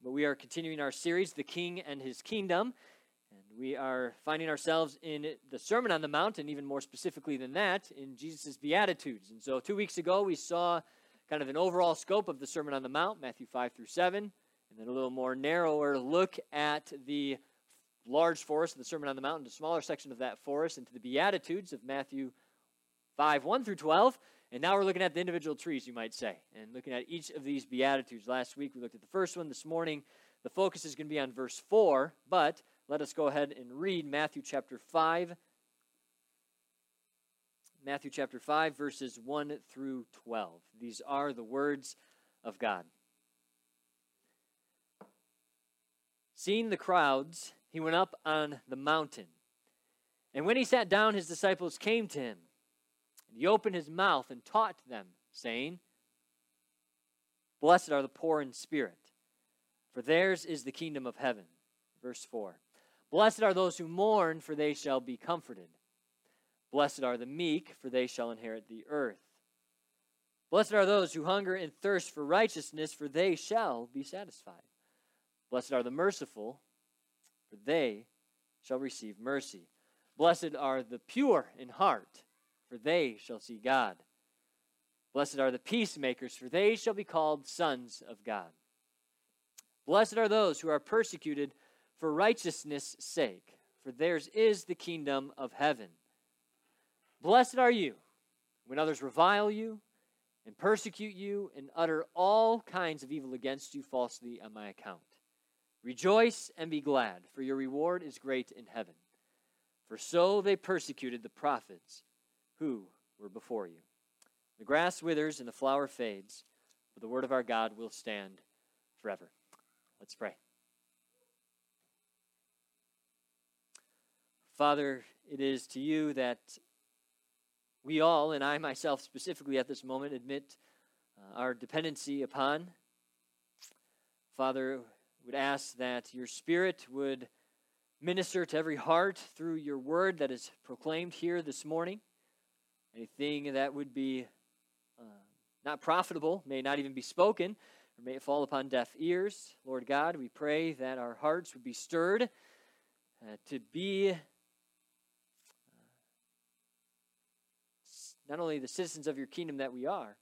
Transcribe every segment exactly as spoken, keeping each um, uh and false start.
but we are continuing our series, The King and His Kingdom, and we are finding ourselves in the Sermon on the Mount, and even more specifically than that, in Jesus' Beatitudes. And so two weeks ago, we saw kind of an overall scope of the Sermon on the Mount, Matthew five through seven, and then a little more narrower look at the large forest of the Sermon on the Mount, and a smaller section of that forest, into the Beatitudes of Matthew five, one through twelve. And now we're looking at the individual trees, you might say, and looking at each of these Beatitudes. Last week we looked at the first one. This morning the focus is going to be on verse four, but let us go ahead and read Matthew chapter five. Matthew chapter five, verses one through twelve. These are the words of God. Seeing the crowds, he went up on the mountain. And when he sat down, his disciples came to him. And he opened his mouth and taught them, saying, Blessed are the poor in spirit, for theirs is the kingdom of heaven. Verse four. Blessed are those who mourn, for they shall be comforted. Blessed are the meek, for they shall inherit the earth. Blessed are those who hunger and thirst for righteousness, for they shall be satisfied. Blessed are the merciful, for they shall receive mercy. Blessed are the pure in heart, for they shall see God. Blessed are the peacemakers, for they shall be called sons of God. Blessed are those who are persecuted for righteousness' sake, for theirs is the kingdom of heaven. Blessed are you when others revile you and persecute you and utter all kinds of evil against you falsely on my account. Rejoice and be glad, for your reward is great in heaven. For so they persecuted the prophets who were before you. The grass withers and the flower fades, but the word of our God will stand forever. Let's pray. Father, it is to you that we all, and I myself specifically at this moment, admit uh, our dependency upon. Father, would ask that your Spirit would minister to every heart through your word that is proclaimed here this morning. Anything that would be uh, not profitable may not even be spoken, or may it fall upon deaf ears. Lord God, we pray that our hearts would be stirred uh, to be uh, not only the citizens of your kingdom that we are,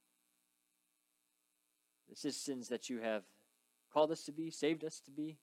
the citizens that you have called us to be, saved us to be,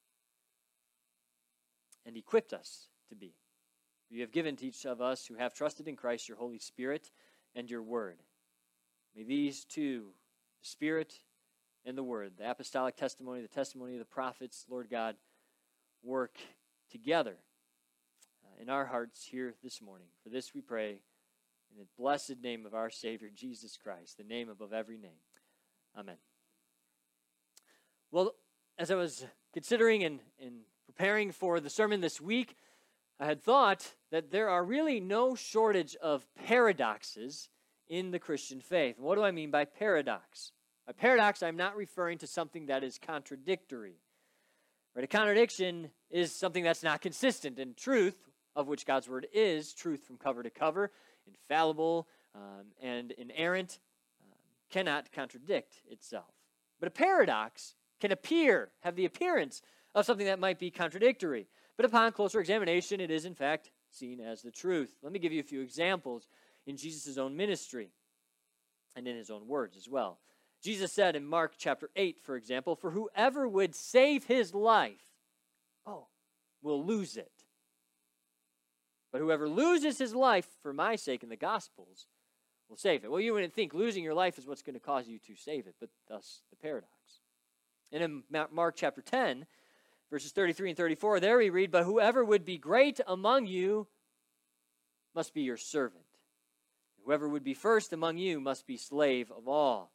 and equipped us to be. You have given to each of us who have trusted in Christ your Holy Spirit and your Word. May these two, the Spirit and the Word, the apostolic testimony, the testimony of the prophets, Lord God, work together uh, in our hearts here this morning. For this we pray in the blessed name of our Savior, Jesus Christ, the name above every name. Amen. Well, as I was considering and, and preparing for the sermon this week, I had thought that there are really no shortage of paradoxes in the Christian faith. And what do I mean by paradox? By paradox, I'm not referring to something that is contradictory. Right? A contradiction is something that's not consistent, and truth, of which God's word is, truth from cover to cover, infallible um, and inerrant, um, cannot contradict itself. But a paradox can appear, have the appearance of something that might be contradictory. But upon closer examination, it is in fact seen as the truth. Let me give you a few examples in Jesus' own ministry and in his own words as well. Jesus said in Mark chapter eight, for example, for whoever would save his life, oh, will lose it. But whoever loses his life for my sake in the Gospels will save it. Well, you wouldn't think losing your life is what's going to cause you to save it, but thus the paradox. And in Mark chapter ten, verses thirty-three and thirty-four, there we read, but whoever would be great among you must be your servant. Whoever would be first among you must be slave of all.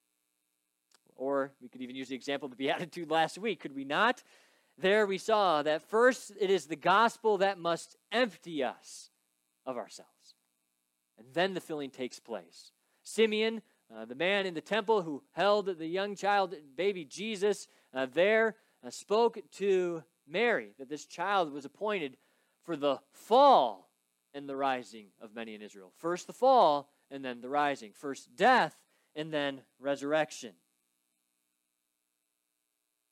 Or we could even use the example of the Beatitude last week, could we not? There we saw that first it is the gospel that must empty us of ourselves. And then the filling takes place. Simeon, uh, the man in the temple who held the young child, baby Jesus, uh, there uh, spoke to Mary that this child was appointed for the fall and the rising of many in Israel. First the fall, and then the rising. First death, and then resurrection.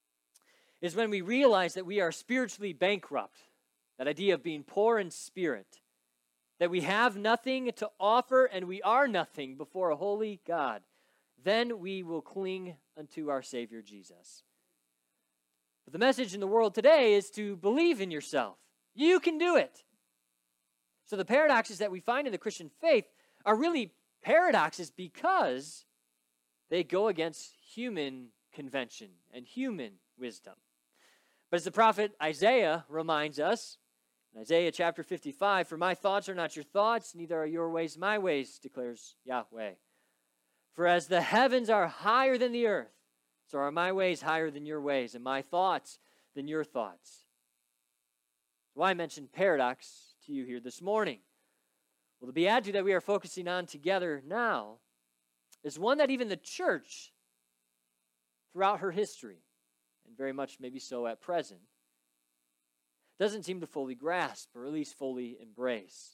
is when we realize that we are spiritually bankrupt, that idea of being poor in spirit, that we have nothing to offer and we are nothing before a holy God. Then we will cling unto our Savior Jesus. But the message in the world today is to believe in yourself. You can do it. So the paradoxes that we find in the Christian faith are really paradoxes because they go against human convention and human wisdom. But as the prophet Isaiah reminds us, in Isaiah chapter fifty-five, "For my thoughts are not your thoughts, neither are your ways my ways, declares Yahweh. For as the heavens are higher than the earth, so are my ways higher than your ways, and my thoughts than your thoughts." Why I mentioned paradox to you here this morning? Well, the beatitude that we are focusing on together now is one that even the church, throughout her history, and very much maybe so at present, doesn't seem to fully grasp, or at least fully embrace.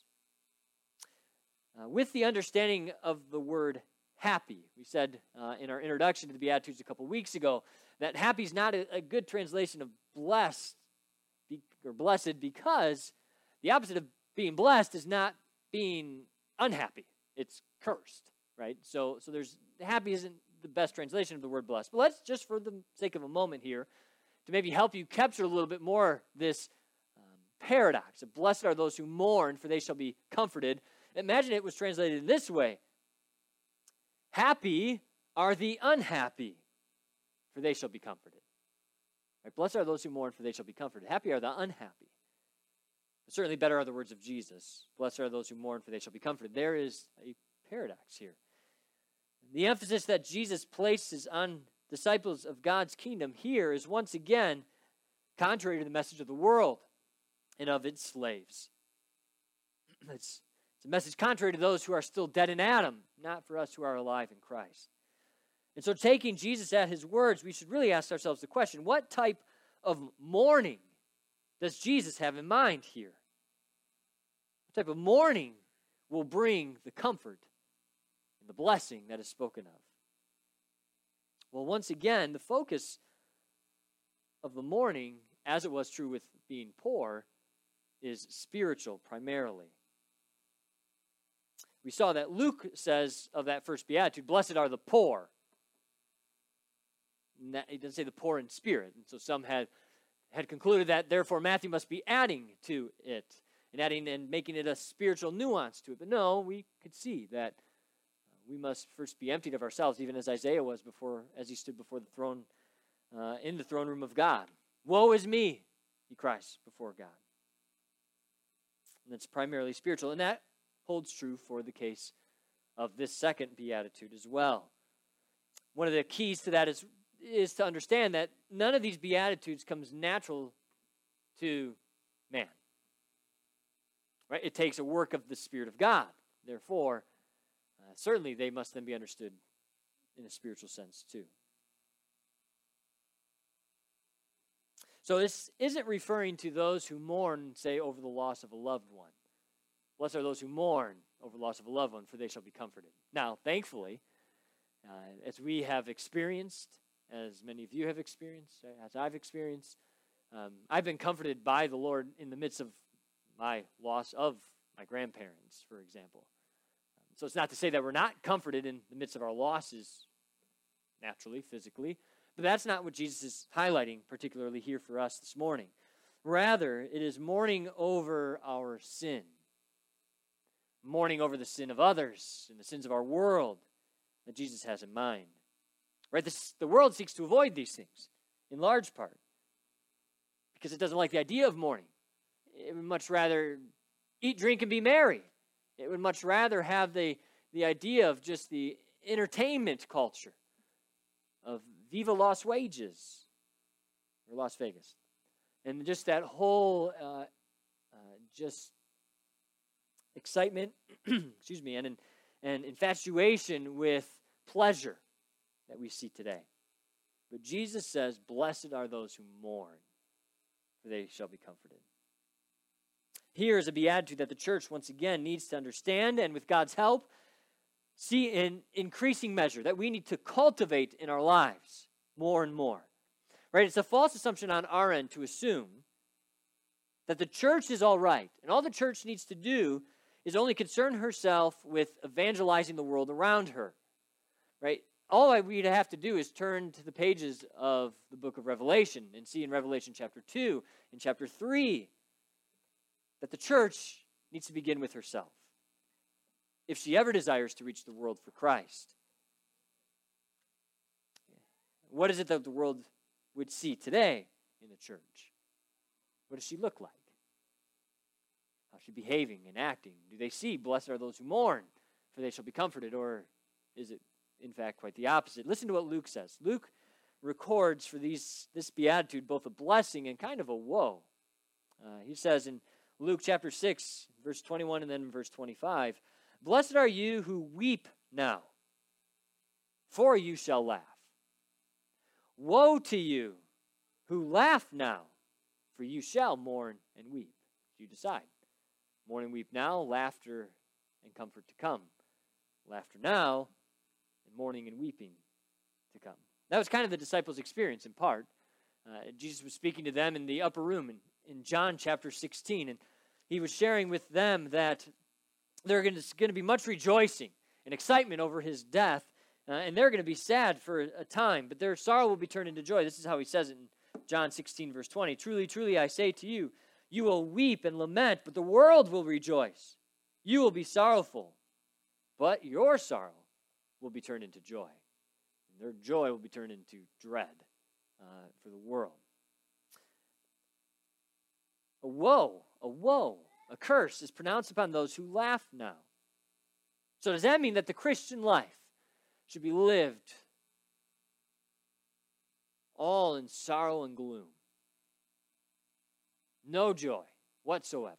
Uh, with the understanding of the word happy, we said uh, in our introduction to the Beatitudes a couple weeks ago that happy is not a, a good translation of blessed be, or blessed, because the opposite of being blessed is not being unhappy. It's cursed, right? So, so there's happy isn't the best translation of the word blessed. But let's just, for the sake of a moment here, to maybe help you capture a little bit more this um, paradox of blessed are those who mourn, for they shall be comforted. Imagine it was translated in this way: happy are the unhappy, for they shall be comforted. Right? Blessed are those who mourn, for they shall be comforted. Happy are the unhappy. But certainly better are the words of Jesus. Blessed are those who mourn, for they shall be comforted. There is a paradox here. The emphasis that Jesus places on disciples of God's kingdom here is once again contrary to the message of the world and of its slaves. It's, it's a message contrary to those who are still dead in Adam, not for us who are alive in Christ. And so taking Jesus at his words, we should really ask ourselves the question, what type of mourning does Jesus have in mind here? What type of mourning will bring the comfort and the blessing that is spoken of? Well, once again, the focus of the mourning, as it was true with being poor, is spiritual primarily. We saw that Luke says of that first beatitude, blessed are the poor. And that, he doesn't say the poor in spirit. And so some had, had concluded that, therefore, Matthew must be adding to it, and adding and making it a spiritual nuance to it. But no, we could see that we must first be emptied of ourselves, even as Isaiah was before, as he stood before the throne, uh, in the throne room of God. Woe is me, he cries before God. And that's primarily spiritual. And that holds true for the case of this second beatitude as well. One of the keys to that is, is to understand that none of these beatitudes comes natural to man. Right? It takes a work of the Spirit of God. Therefore, uh, certainly they must then be understood in a spiritual sense too. So this isn't referring to those who mourn, say, over the loss of a loved one. Blessed are those who mourn over the loss of a loved one, for they shall be comforted. Now, thankfully, uh, as we have experienced, as many of you have experienced, as I've experienced, um, I've been comforted by the Lord in the midst of my loss of my grandparents, for example. Um, so it's not to say that we're not comforted in the midst of our losses, naturally, physically, but that's not what Jesus is highlighting, particularly here for us this morning. Rather, it is mourning over our sin, mourning over the sin of others and the sins of our world that Jesus has in mind. Right? This, the world seeks to avoid these things, in large part, because it doesn't like the idea of mourning. It would much rather eat, drink, and be merry. It would much rather have the, the idea of just the entertainment culture of Viva Las Wages, or Las Vegas. And just that whole uh, uh, just excitement, excuse me, and, and infatuation with pleasure that we see today. But Jesus says, blessed are those who mourn, for they shall be comforted. Here is a beatitude that the church, once again, needs to understand, and with God's help, see in increasing measure, that we need to cultivate in our lives more and more. Right? It's a false assumption on our end to assume that the church is all right, and all the church needs to do is only concern herself with evangelizing the world around her. Right? All I, we'd have to do is turn to the pages of the book of Revelation and see in Revelation chapter two and chapter three that the church needs to begin with herself if she ever desires to reach the world for Christ. What is it that the world would see today in the church? What does she look like? How's she behaving and acting? Do they see, blessed are those who mourn, for they shall be comforted? Or is it, in fact, quite the opposite? Listen to what Luke says. Luke records for these this beatitude both a blessing and kind of a woe. Uh, he says in Luke chapter six, verse twenty-one, and then in verse twenty-five, "Blessed are you who weep now, for you shall laugh. Woe to you who laugh now, for you shall mourn and weep." You decide. Mourn and weep now, laughter and comfort to come. Laughter now, and mourning and weeping to come. That was kind of the disciples' experience in part. Uh, Jesus was speaking to them in the upper room in, in John chapter sixteen, and he was sharing with them that there's going to be much rejoicing and excitement over his death, uh, and they're going to be sad for a, a time, but their sorrow will be turned into joy. This is how he says it in John sixteen, verse twenty. "Truly, truly, I say to you, you will weep and lament, but the world will rejoice. You will be sorrowful, but your sorrow will be turned into joy. And their joy will be turned into dread uh, for the world." A woe, a woe, a curse is pronounced upon those who laugh now. So does that mean that the Christian life should be lived all in sorrow and gloom? No joy whatsoever.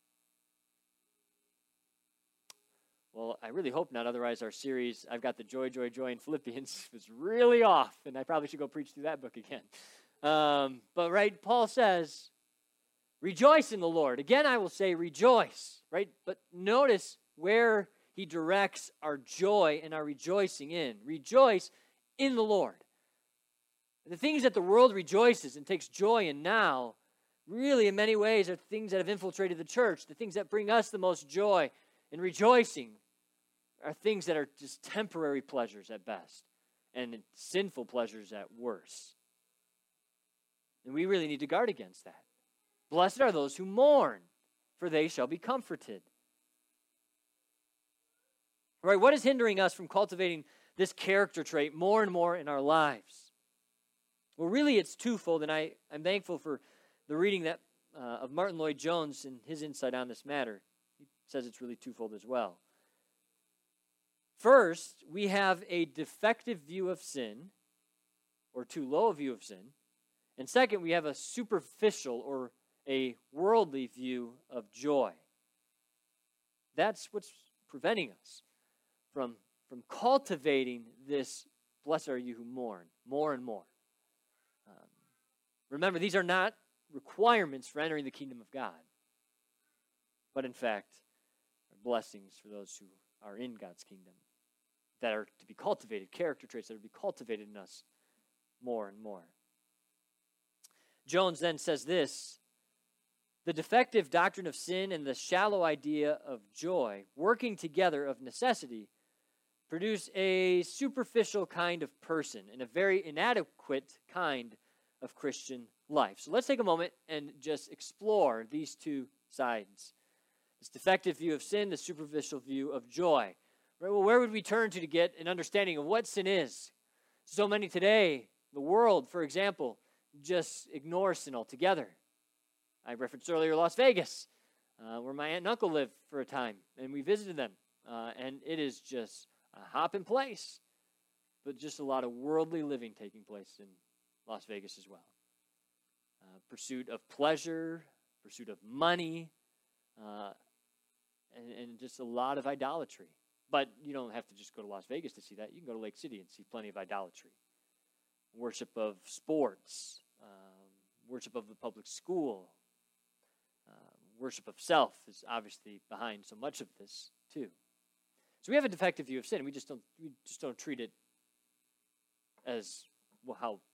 Well, I really hope not. Otherwise, our series, I've got the joy, joy, joy in Philippians, was really off, and I probably should go preach through that book again. Um, but, right, Paul says, rejoice in the Lord. Again, I will say rejoice, right? But notice where he directs our joy and our rejoicing in. Rejoice in the Lord. The things that the world rejoices and takes joy in now, really in many ways are things that have infiltrated the church. The things that bring us the most joy and rejoicing are things that are just temporary pleasures at best and sinful pleasures at worst. And we really need to guard against that. Blessed are those who mourn, for they shall be comforted. All right, what is hindering us from cultivating this character trait more and more in our lives? Well, really, it's twofold, and I, I'm thankful for the reading that uh, of Martin Lloyd-Jones and his insight on this matter. He says it's really twofold as well. First, we have a defective view of sin, or too low a view of sin. And second, we have a superficial or a worldly view of joy. That's what's preventing us from, from cultivating this blessed are you who mourn more and more. Um, remember, these are not requirements for entering the kingdom of God, but in fact are blessings for those who are in God's kingdom that are to be cultivated, character traits that are to be cultivated in us more and more. Jones then says this: the defective doctrine of sin and the shallow idea of joy, working together of necessity, produce a superficial kind of person and a very inadequate kind of Christian life. So let's take a moment and just explore these two sides. This defective view of sin, the superficial view of joy. Right? Well, where would we turn to to get an understanding of what sin is? So many today, the world, for example, just ignore sin altogether. I referenced earlier Las Vegas, uh, where my aunt and uncle lived for a time, and we visited them. Uh, and it is just a hopping place, but just a lot of worldly living taking place in Las Vegas as well. Uh, pursuit of pleasure, pursuit of money, uh, and, and just a lot of idolatry. But you don't have to just go to Las Vegas to see that. You can go to Lake City and see plenty of idolatry. Worship of sports, um, worship of the public school, uh, worship of self is obviously behind so much of this too. So we have a defective view of sin. We just don't we just don't treat it as well, how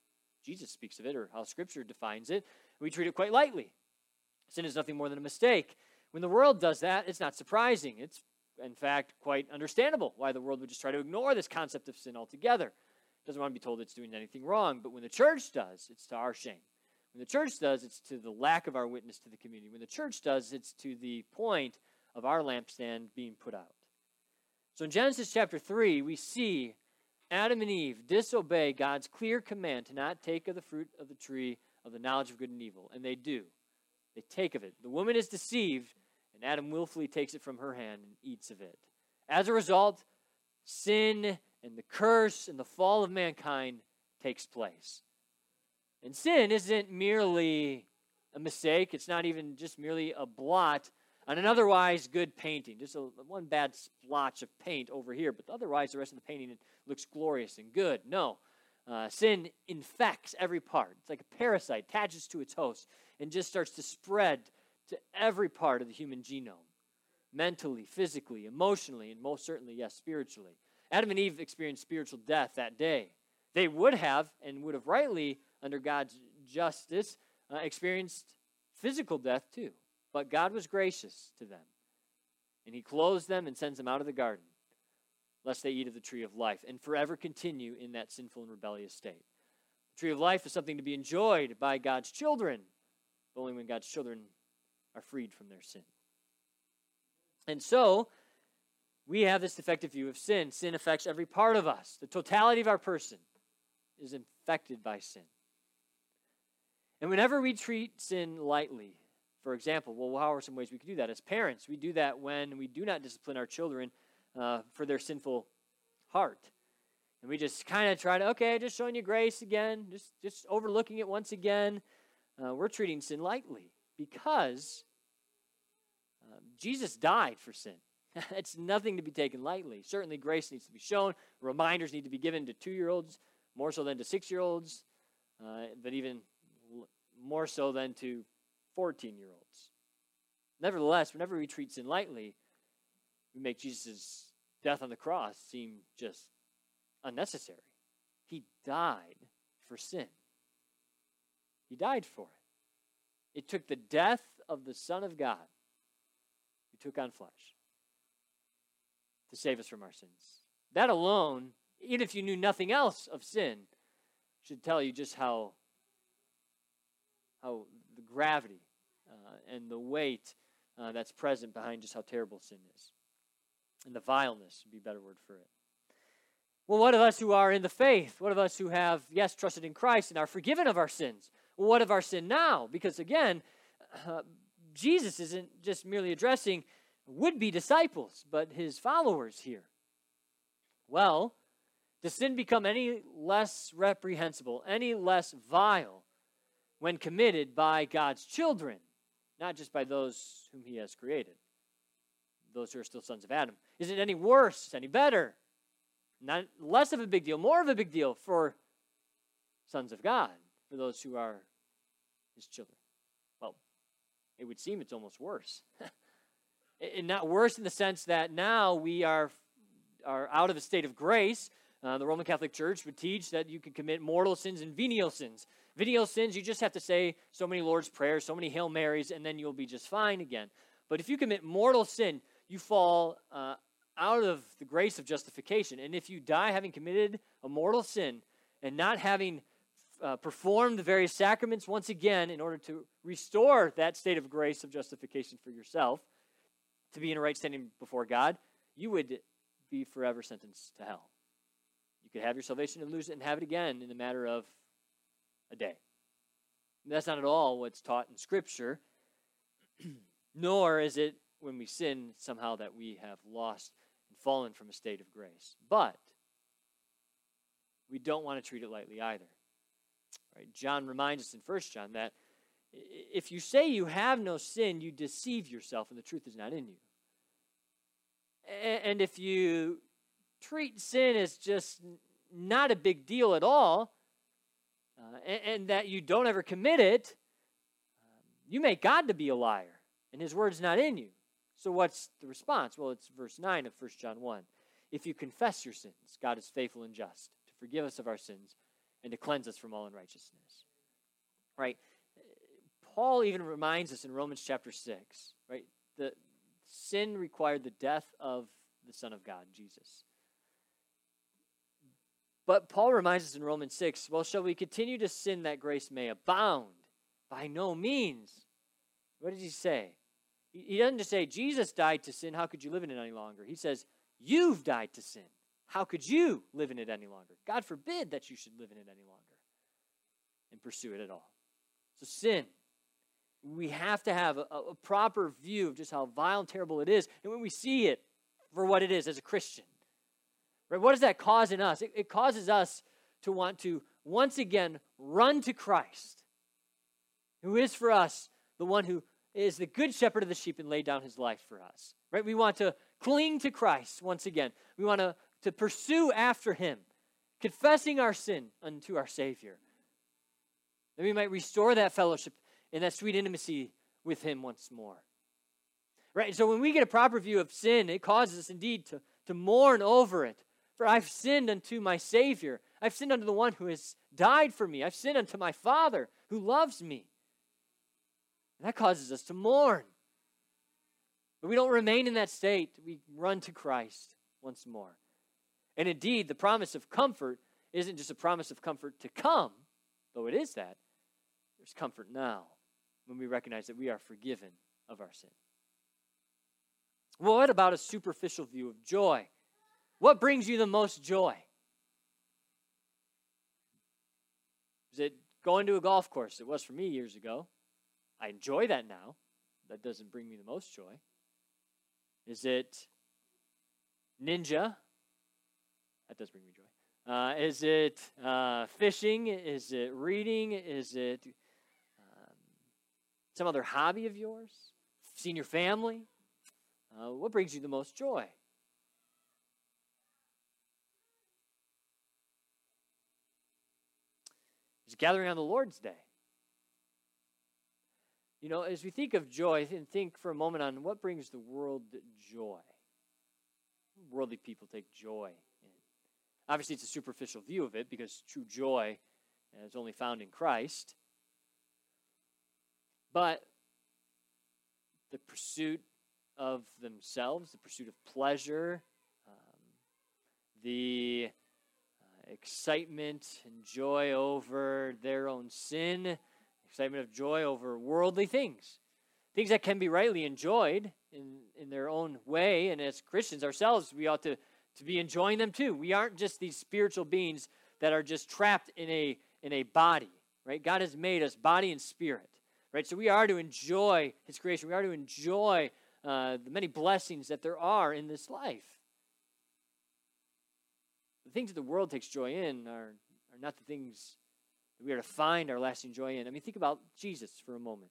Jesus speaks of it or how Scripture defines it. We treat it quite lightly. Sin is nothing more than a mistake. When the world does that, it's not surprising. It's, in fact, quite understandable why the world would just try to ignore this concept of sin altogether. It doesn't want to be told it's doing anything wrong. But when the church does, it's to our shame. When the church does, it's to the lack of our witness to the community. When the church does, it's to the point of our lampstand being put out. So in Genesis chapter three, we see Adam and Eve disobey God's clear command to not take of the fruit of the tree of the knowledge of good and evil. And they do. They take of it. The woman is deceived, and Adam willfully takes it from her hand and eats of it. As a result, sin and the curse and the fall of mankind takes place. And sin isn't merely a mistake. It's not even just merely a blot on an otherwise good painting. Just a, one bad splotch of paint over here, but otherwise the rest of the painting looks glorious and good. No. Uh, sin infects every part. It's like a parasite, attaches to its host, and just starts to spread to every part of the human genome. Mentally, physically, emotionally, and most certainly, yes, spiritually. Adam and Eve experienced spiritual death that day. They would have, and would have rightly, under God's justice, uh, experienced physical death too. But God was gracious to them. And he clothes them and sends them out of the garden, lest they eat of the tree of life and forever continue in that sinful and rebellious state. The tree of life is something to be enjoyed by God's children, but only when God's children are freed from their sin. And so, we have this defective view of sin. Sin affects every part of us. The totality of our person is infected by sin. And whenever we treat sin lightly, for example, well, how are some ways we can do that? As parents, we do that when we do not discipline our children uh, for their sinful heart. And we just kind of try to, okay, just showing you grace again, just, just overlooking it once again. Uh, we're treating sin lightly because uh, Jesus died for sin. It's nothing to be taken lightly. Certainly grace needs to be shown. Reminders need to be given to two-year-olds, more so than to six-year-olds, uh, but even more so than to fourteen-year-olds. Nevertheless, whenever we treat sin lightly, we make Jesus' death on the cross seem just unnecessary. He died for sin. He died for it. It took the death of the Son of God, who took on flesh, to save us from our sins. That alone, even if you knew nothing else of sin, should tell you just how, how the gravity uh, and the weight uh, that's present behind just how terrible sin is. And the vileness would be a better word for it. Well, what of us who are in the faith? What of us who have, yes, trusted in Christ and are forgiven of our sins? Well, what of our sin now? Because again, uh, Jesus isn't just merely addressing would-be disciples, but his followers here. Well, does sin become any less reprehensible, any less vile when committed by God's children, not just by those whom he has created, those who are still sons of Adam? Is it any worse, any better? Not less of a big deal, more of a big deal for sons of God, for those who are his children? Well, it would seem it's almost worse. And not worse in the sense that now we are, are out of a state of grace. Uh, the Roman Catholic Church would teach that you can commit mortal sins and venial sins. Venial sins, you just have to say so many Lord's Prayers, so many Hail Marys, and then you'll be just fine again. But if you commit mortal sin, you fall uh, out of the grace of justification. And if you die having committed a mortal sin and not having uh, performed the various sacraments once again in order to restore that state of grace of justification for yourself, to be in a right standing before God, you would be forever sentenced to hell. You could have your salvation and lose it and have it again in a matter of a day. And that's not at all what's taught in Scripture, nor is it when we sin somehow that we have lost and fallen from a state of grace. But we don't want to treat it lightly either. Right? John reminds us in First John that if you say you have no sin, you deceive yourself and the truth is not in you. And if you treat sin as just not a big deal at all, uh, and, and that you don't ever commit it, um, you make God to be a liar, and his word's not in you. So what's the response? Well, it's verse nine of First John one. If you confess your sins, God is faithful and just to forgive us of our sins and to cleanse us from all unrighteousness. Right? Paul even reminds us in Romans chapter six, right? The sin required the death of the Son of God, Jesus. But Paul reminds us in Romans six, well, shall we continue to sin that grace may abound? By no means. What does he say? He doesn't just say, Jesus died to sin, how could you live in it any longer? He says, you've died to sin. How could you live in it any longer? God forbid that you should live in it any longer and pursue it at all. So sin, we have to have a, a proper view of just how vile and terrible it is. And when we see it for what it is as a Christian, right, what does that cause in us? It, it causes us to want to once again run to Christ, who is for us the one who is the good shepherd of the sheep and laid down his life for us. Right? We want to cling to Christ once again. We want to, to pursue after him, confessing our sin unto our Savior. That we might restore that fellowship and that sweet intimacy with him once more. Right? So when we get a proper view of sin, it causes us indeed to, to mourn over it. For I've sinned unto my Savior. I've sinned unto the one who has died for me. I've sinned unto my Father who loves me. And that causes us to mourn. But we don't remain in that state. We run to Christ once more. And indeed, the promise of comfort isn't just a promise of comfort to come, though it is that. There's comfort now when we recognize that we are forgiven of our sin. Well, what about a superficial view of joy? What brings you the most joy? Is it going to a golf course? It was for me years ago. I enjoy that now. That doesn't bring me the most joy. Is it ninja? That does bring me joy. Uh, is it uh, fishing? Is it reading? Is it um, some other hobby of yours? Seeing your family? Uh, what brings you the most joy? Is it gathering on the Lord's Day? You know, as we think of joy, and think for a moment on what brings the world joy. Worldly people take joy in. Obviously, it's a superficial view of it because true joy is only found in Christ. But the pursuit of themselves, the pursuit of pleasure, um, the uh, excitement and joy over their own sin, excitement of joy over worldly things, things that can be rightly enjoyed in, in their own way. And as Christians ourselves, we ought to, to be enjoying them too. We aren't just these spiritual beings that are just trapped in a, in a body, right? God has made us body and spirit, right? So we are to enjoy his creation. We are to enjoy uh, the many blessings that there are in this life. The things that the world takes joy in are, are not the things that we are to find our lasting joy in. I mean, think about Jesus for a moment.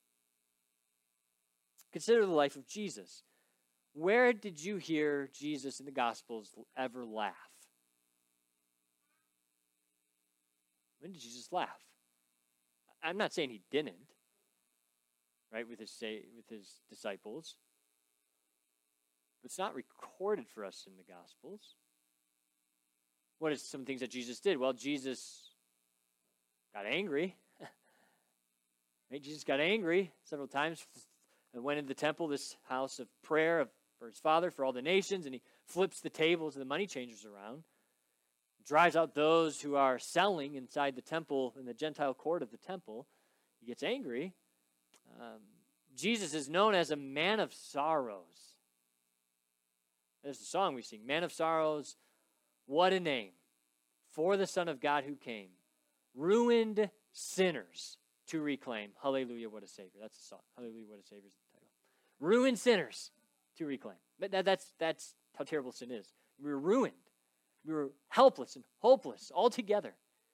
Consider the life of Jesus. Where did you hear Jesus in the Gospels ever laugh? When did Jesus laugh? I'm not saying he didn't, right, with his with his disciples. But it's not recorded for us in the Gospels. What are some things that Jesus did? Well, Jesus got angry. Right? Jesus got angry several times and went into the temple, this house of prayer of, for his Father, for all the nations, and he flips the tables of the money changers around, drives out those who are selling inside the temple, in the Gentile court of the temple. He gets angry. Um, Jesus is known as a man of sorrows. There's the song we sing, Man of Sorrows, what a name, for the Son of God who came, ruined sinners to reclaim. Hallelujah, what a Savior. That's the song. Hallelujah, what a Savior is the title. Ruined sinners to reclaim. But that, that's, that's how terrible sin is. We were ruined. We were helpless and hopeless altogether.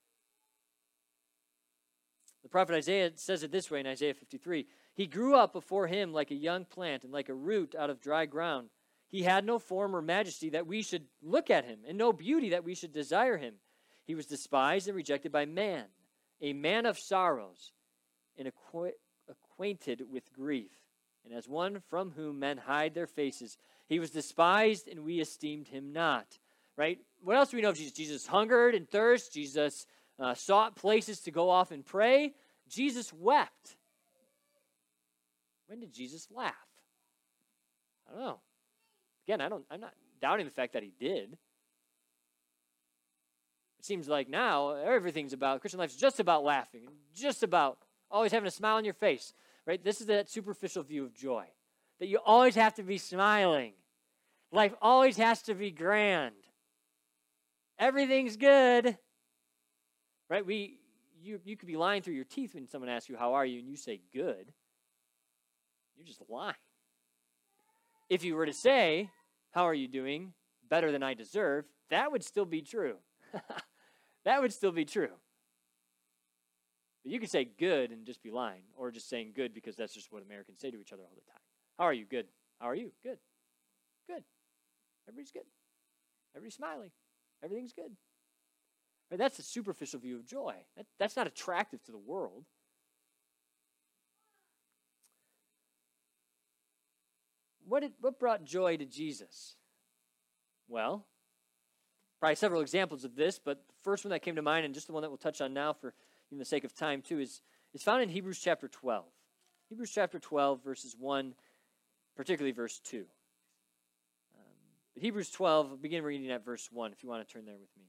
The prophet Isaiah says it this way in Isaiah fifty-three. He grew up before him like a young plant and like a root out of dry ground. He had no form or majesty that we should look at him, and no beauty that we should desire him. He was despised and rejected by man, a man of sorrows and acqu- acquainted with grief. And as one from whom men hide their faces, he was despised and we esteemed him not. Right? What else do we know of Jesus? Jesus hungered and thirst. Jesus uh, sought places to go off and pray. Jesus wept. When did Jesus laugh? I don't know. Again, I don't, I'm not doubting the fact that he did. It seems like now everything's about, Christian life is just about laughing, just about always having a smile on your face, right? This is that superficial view of joy, that you always have to be smiling. Life always has to be grand. Everything's good, right? We, you, you could be lying through your teeth when someone asks you, how are you? And you say, good. You're just lying. If you were to say, how are you doing? Better than I deserve, that would still be true. That would still be true. But you could say good and just be lying, or just saying good because that's just what Americans say to each other all the time. How are you? Good. How are you? Good. Good. Everybody's good. Everybody's smiling. Everything's good. Right? That's a superficial view of joy. That, that's not attractive to the world. What, did, what brought joy to Jesus? Well, probably several examples of this, but the first one that came to mind, and just the one that we'll touch on now for in the sake of time too, is, is found in Hebrews chapter twelve. Hebrews chapter twelve, verses one, particularly verse two. Um, but Hebrews twelve, I'll begin reading at verse one, if you want to turn there with me.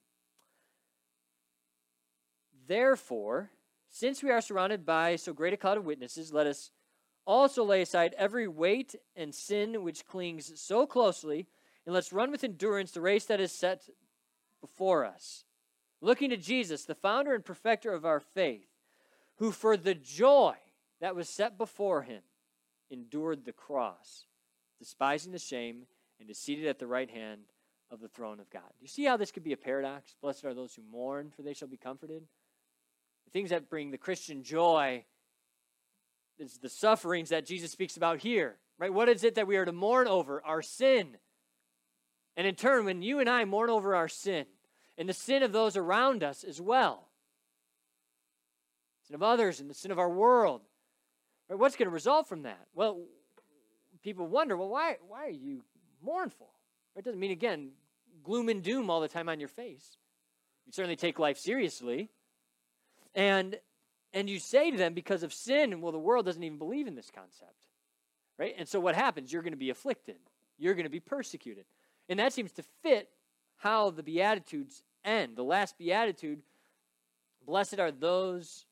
Therefore, since we are surrounded by so great a cloud of witnesses, let us also lay aside every weight and sin which clings so closely, and let's run with endurance the race that is set before us. Looking to Jesus, the founder and perfecter of our faith, who for the joy that was set before him endured the cross, despising the shame, and is seated at the right hand of the throne of God. Do you see how this could be a paradox? Blessed are those who mourn, for they shall be comforted. The things that bring the Christian joy is the sufferings that Jesus speaks about here, right? What is it that we are to mourn over? Our sin. And in turn, when you and I mourn over our sin, and the sin of those around us as well, sin of others and the sin of our world, right? What's going to result from that? Well, people wonder, well, why, why are you mournful? It doesn't mean, again, gloom and doom all the time on your face. You certainly take life seriously. And And you say to them, because of sin, well, the world doesn't even believe in this concept, right? And so what happens? You're going to be afflicted. You're going to be persecuted. And that seems to fit how the Beatitudes end. The last Beatitude, blessed are those,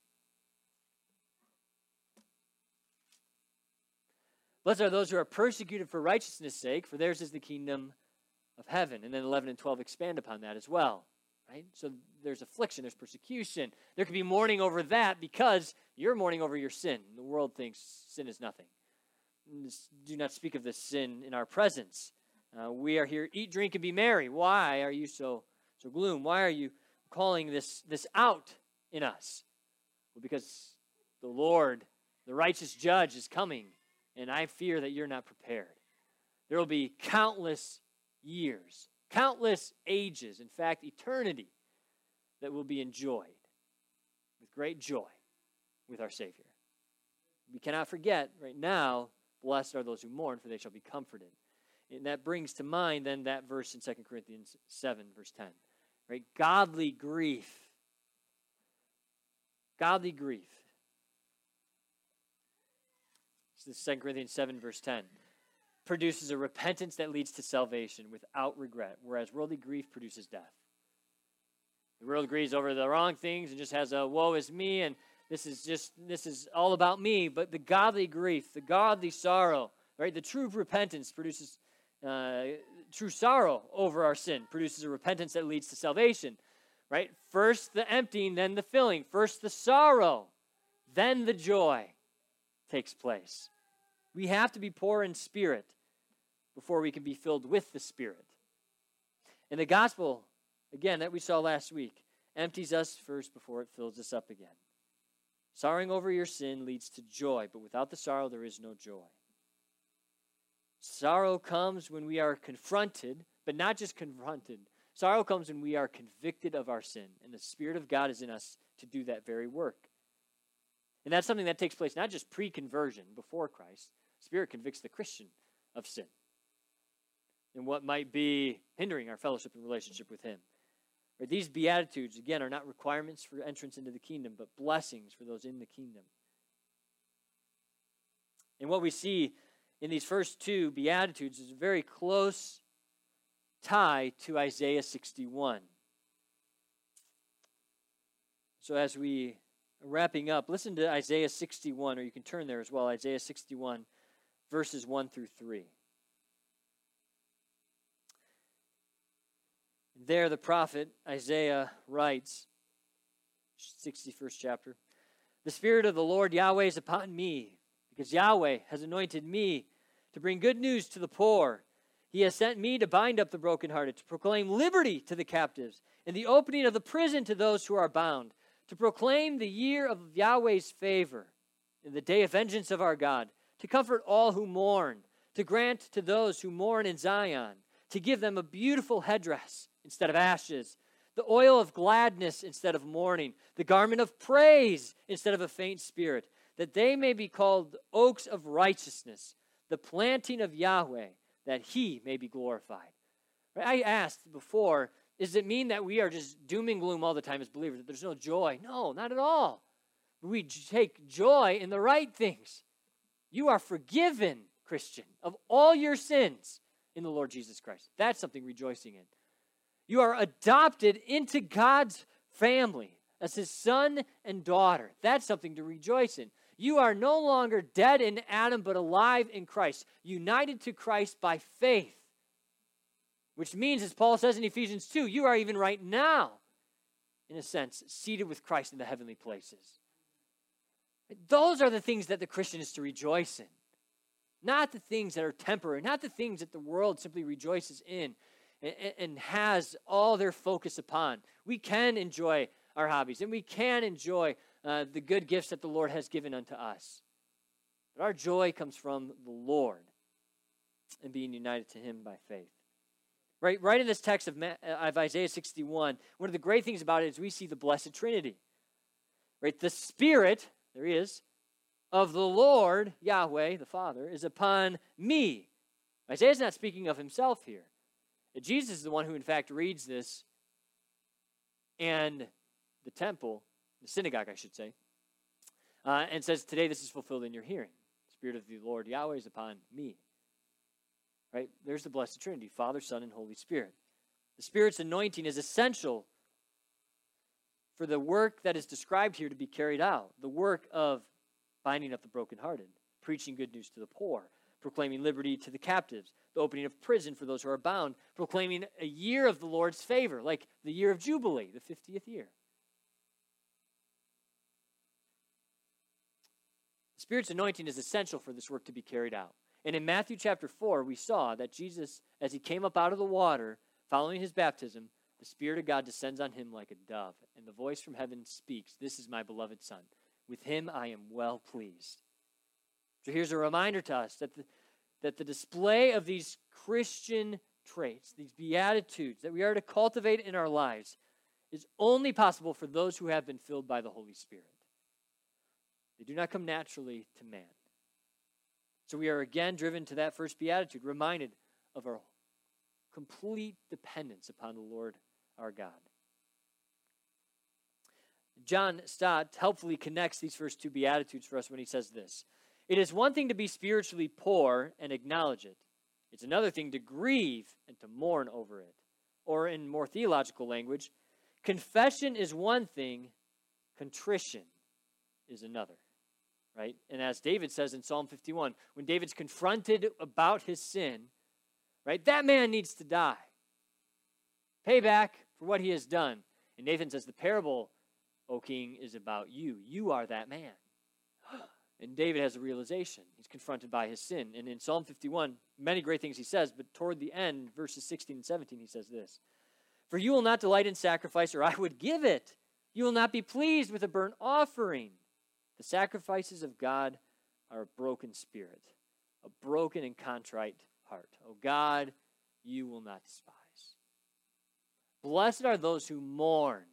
blessed are those who are persecuted for righteousness' sake, for theirs is the kingdom of heaven. And then eleven and twelve expand upon that as well. Right? So there's affliction, there's persecution. There could be mourning over that because you're mourning over your sin. The world thinks sin is nothing. Do not speak of this sin in our presence. Uh, we are here, eat, drink, and be merry. Why are you so so gloom? Why are you calling this, this out in us? Well, because the Lord, the righteous judge, is coming, and I fear that you're not prepared. There will be countless years, countless ages, in fact, eternity, that will be enjoyed with great joy with our Savior. We cannot forget, right now, blessed are those who mourn, for they shall be comforted. And that brings to mind then that verse in Second Corinthians seven, verse ten. Right? Godly grief. Godly grief. This is Second Corinthians seven, verse ten. Produces a repentance that leads to salvation without regret, whereas worldly grief produces death. The world grieves over the wrong things and just has a woe is me, and this is just, this is all about me. But the godly grief, the godly sorrow, right? The true repentance produces, uh, true sorrow over our sin produces a repentance that leads to salvation, right? First the emptying, then the filling. First the sorrow, then the joy takes place. We have to be poor in spirit before we can be filled with the Spirit. And the gospel, again, that we saw last week, empties us first before it fills us up again. Sorrowing over your sin leads to joy, but without the sorrow, there is no joy. Sorrow comes when we are confronted, but not just confronted. Sorrow comes when we are convicted of our sin, and the Spirit of God is in us to do that very work. And that's something that takes place not just pre-conversion, before Christ. Spirit convicts the Christian of sin and what might be hindering our fellowship and relationship with Him. Right? These Beatitudes, again, are not requirements for entrance into the kingdom, but blessings for those in the kingdom. And what we see in these first two Beatitudes is a very close tie to Isaiah sixty-one. So as we are wrapping up, listen to Isaiah sixty-one, or you can turn there as well, Isaiah sixty-one, verses one through three. There the prophet Isaiah writes, sixty-first chapter, "The Spirit of the Lord Yahweh is upon me, because Yahweh has anointed me to bring good news to the poor. He has sent me to bind up the brokenhearted, to proclaim liberty to the captives, and the opening of the prison to those who are bound, to proclaim the year of Yahweh's favor, and the day of vengeance of our God, to comfort all who mourn, to grant to those who mourn in Zion, to give them a beautiful headdress instead of ashes, the oil of gladness instead of mourning, the garment of praise instead of a faint spirit, that they may be called oaks of righteousness, the planting of Yahweh, that he may be glorified." I asked before, does it mean that we are just doom and gloom all the time as believers, that there's no joy? No, not at all. We take joy in the right things. You are forgiven, Christian, of all your sins in the Lord Jesus Christ. That's something rejoicing in. You are adopted into God's family as his son and daughter. That's something to rejoice in. You are no longer dead in Adam, but alive in Christ, united to Christ by faith. Which means, as Paul says in Ephesians two, you are even right now, in a sense, seated with Christ in the heavenly places. Those are the things that the Christian is to rejoice in. Not the things that are temporary, not the things that the world simply rejoices in and, and has all their focus upon. We can enjoy our hobbies, and we can enjoy uh, the good gifts that the Lord has given unto us. But our joy comes from the Lord and being united to him by faith. Right, right in this text of, of Isaiah sixty-one, one of the great things about it is we see the Blessed Trinity. Right, the Spirit, there he is, of the Lord, Yahweh, the Father, is upon me. Isaiah's not speaking of himself here. Jesus is the one who, in fact, reads this, and the temple, the synagogue, I should say, uh, and says, "Today this is fulfilled in your hearing. The Spirit of the Lord, Yahweh, is upon me." Right? There's the Blessed Trinity, Father, Son, and Holy Spirit. The Spirit's anointing is essential for the work that is described here to be carried out. The work of binding up the brokenhearted, preaching good news to the poor, proclaiming liberty to the captives, the opening of prison for those who are bound, proclaiming a year of the Lord's favor, like the year of Jubilee, the fiftieth year. The Spirit's anointing is essential for this work to be carried out. And in Matthew chapter four, we saw that Jesus, as he came up out of the water, following his baptism, the Spirit of God descends on him like a dove, and the voice from heaven speaks, "This is my beloved Son. With him I am well pleased." So here's a reminder to us that the, that the display of these Christian traits, these beatitudes that we are to cultivate in our lives, is only possible for those who have been filled by the Holy Spirit. They do not come naturally to man. So we are again driven to that first beatitude, reminded of our complete dependence upon the Lord our God. John Stott helpfully connects these first two beatitudes for us when he says this: "It is one thing to be spiritually poor and acknowledge it. It's another thing to grieve and to mourn over it." Or in more theological language, confession is one thing, contrition is another. Right? And as David says in Psalm fifty-one, when David's confronted about his sin, right, that man needs to die. Pay back for what he has done. And Nathan says, the parable, O king, is about you. You are that man. And David has a realization. He's confronted by his sin. And in Psalm fifty-one, many great things he says, but toward the end, verses sixteen and seventeen, he says this: "For you will not delight in sacrifice, or I would give it. You will not be pleased with a burnt offering. The sacrifices of God are a broken spirit, a broken and contrite heart. O God, you will not despise. Blessed are those who mourn.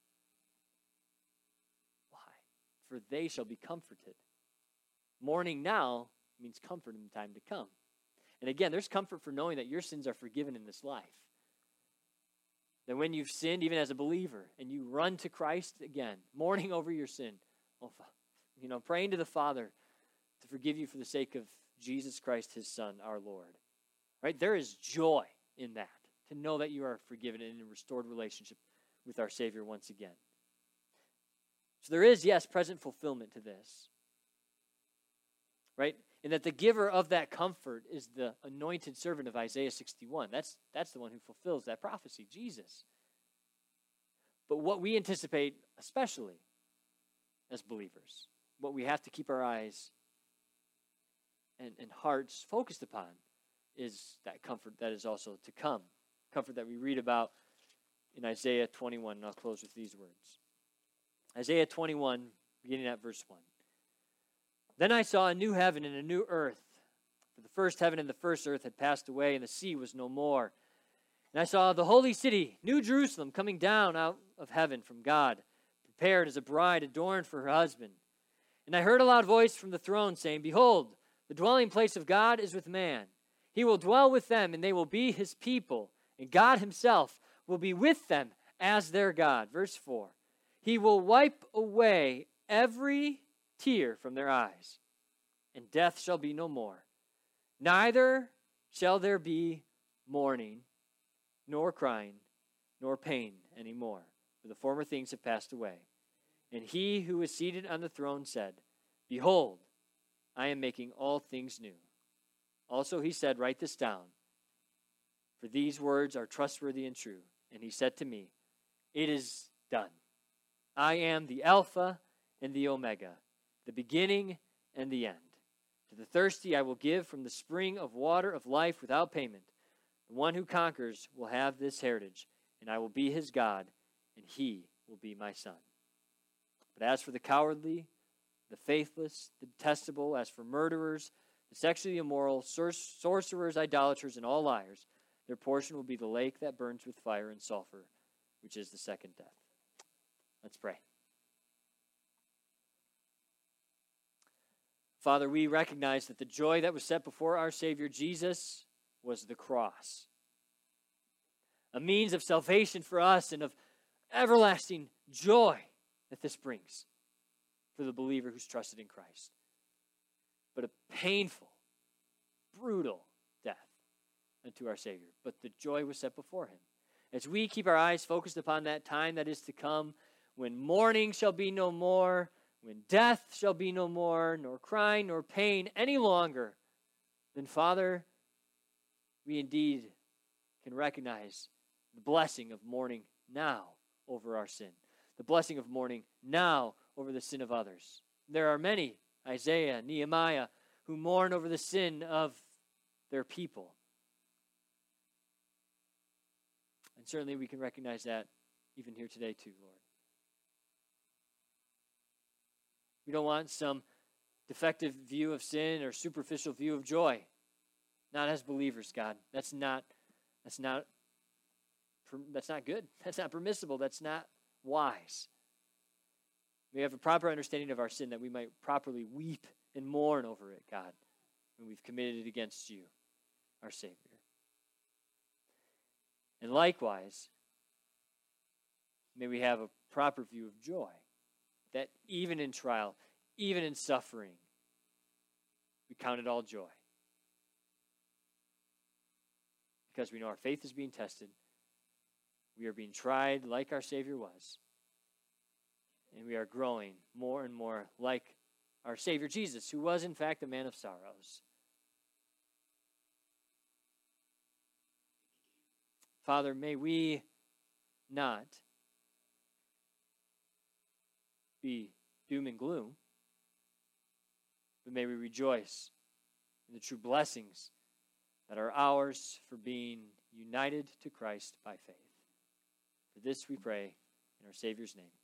Why? For they shall be comforted." Mourning now means comfort in the time to come. And again, there's comfort for knowing that your sins are forgiven in this life. That when you've sinned, even as a believer, and you run to Christ again, mourning over your sin, oh, you know, praying to the Father to forgive you for the sake of Jesus Christ, his Son, our Lord. Right? There is joy in that, to know that you are forgiven and in a restored relationship with our Savior once again. So there is, yes, present fulfillment to this. Right? And that the giver of that comfort is the anointed servant of Isaiah sixty-one. That's, that's the one who fulfills that prophecy, Jesus. But what we anticipate, especially as believers, what we have to keep our eyes and, and hearts focused upon is that comfort that is also to come. Comfort that we read about in Isaiah twenty-one. And I'll close with these words. Isaiah twenty-one, beginning at verse one. Then I saw a new heaven and a new earth. For the first heaven and the first earth had passed away, and the sea was no more. And I saw the holy city, New Jerusalem, coming down out of heaven from God, prepared as a bride adorned for her husband. And I heard a loud voice from the throne saying, Behold, the dwelling place of God is with man. He will dwell with them, and they will be his people. And God himself will be with them as their God. Verse four. He will wipe away every tear from their eyes, and death shall be no more. Neither shall there be mourning, nor crying, nor pain anymore, for the former things have passed away. And he who is seated on the throne said, Behold, I am making all things new. Also he said, Write this down, for these words are trustworthy and true. And he said to me, It is done. I am the Alpha and the Omega, the beginning and the end. To the thirsty I will give from the spring of water of life without payment. The one who conquers will have this heritage, and I will be his God, and he will be my son. But as for the cowardly, the faithless, the detestable, as for murderers, the sexually immoral, sor- sorcerers, idolaters, and all liars, their portion will be the lake that burns with fire and sulfur, which is the second death. Let's pray. Father, we recognize that the joy that was set before our Savior Jesus was the cross, a means of salvation for us and of everlasting joy that this brings for the believer who's trusted in Christ. But a painful, brutal death unto our Savior. But the joy was set before him. As we keep our eyes focused upon that time that is to come, when mourning shall be no more, when death shall be no more, nor crying nor pain any longer, then, Father, we indeed can recognize the blessing of mourning now over our sin, the blessing of mourning now over the sin of others. There are many, Isaiah, Nehemiah, who mourn over the sin of their people. And certainly we can recognize that even here today too, Lord. We don't want some defective view of sin or superficial view of joy. Not as believers, God. That's not, that's not, that's not good. That's not permissible. That's not wise. We have a proper understanding of our sin that we might properly weep and mourn over it, God, when we've committed it against you, our Savior. And likewise, may we have a proper view of joy, that even in trial, even in suffering, we count it all joy. Because we know our faith is being tested. We are being tried like our Savior was. And we are growing more and more like our Savior Jesus, who was in fact a man of sorrows. Father, may we not be doom and gloom, but may we rejoice in the true blessings that are ours for being united to Christ by faith. For this we pray in our Savior's name.